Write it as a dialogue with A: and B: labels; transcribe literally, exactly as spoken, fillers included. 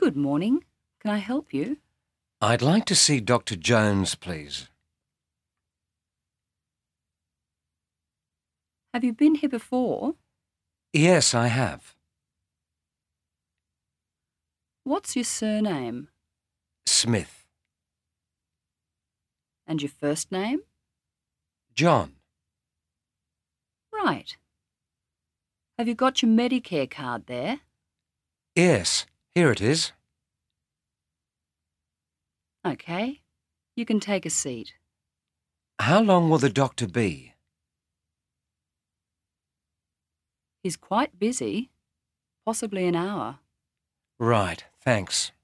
A: Good morning. Can I help you?
B: I'd like to see Doctor Jones, please.
A: Have you been here before?
B: Yes, I have.
A: What's your surname?
B: Smith.
A: And your first name?
B: John.
A: Right. Have you got your Medicare card there?
B: Yes, here it is.
A: OK. You can take a seat.
B: How long will the doctor be?
A: He's quite busy. Possibly an hour.
B: Right, thanks.